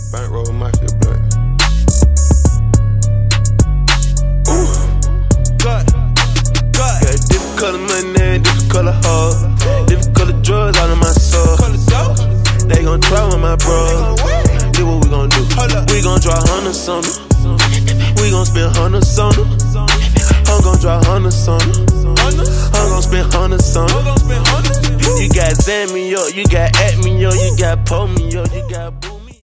Bankroll mafia blunt. Ooh, got different color money, different color hoes, different color drugs out of my soul. They gon' try with my bros. This what we gon' do. We gon' draw hundreds on them. We gon' spend hundreds on them. I'm gon' draw hundreds on them. I'm gon' spend hundreds on them. You got Zan me up, you got at me up, you got pull me up, you got boo.